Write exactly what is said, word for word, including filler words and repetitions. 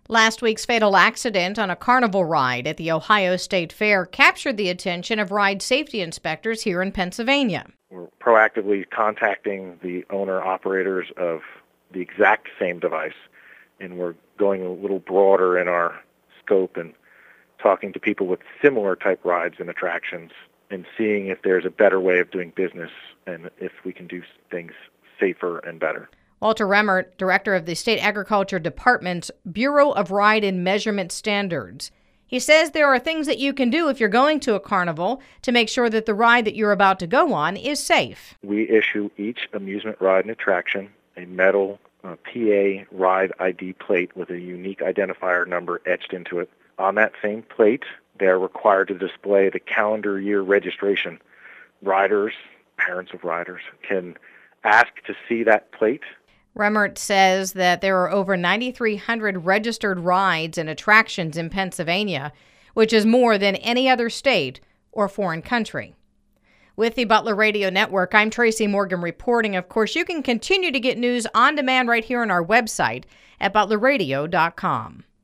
Last week's fatal accident on a carnival ride at the Ohio State Fair captured the attention of ride safety inspectors here in Pennsylvania. We're proactively contacting the owner-operators of the exact same device, and we're going a little broader in our scope and talking to people with similar type rides and attractions and seeing if there's a better way of doing business and if we can do things safer and better. Walter Remmert, director of the State Agriculture Department's Bureau of Ride and Measurement Standards. He says there are things that you can do if you're going to a carnival to make sure that the ride that you're about to go on is safe. We issue each amusement ride and attraction a metal uh, P A ride I D plate with a unique identifier number etched into it. On that same plate, they're required to display the calendar year registration. Riders, parents of riders, can ask to see that plate. Remmert says that there are over nine thousand three hundred registered rides and attractions in Pennsylvania, which is more than any other state or foreign country. With the Butler Radio Network, I'm Tracy Morgan reporting. Of course, you can continue to get news on demand right here on our website at butler radio dot com.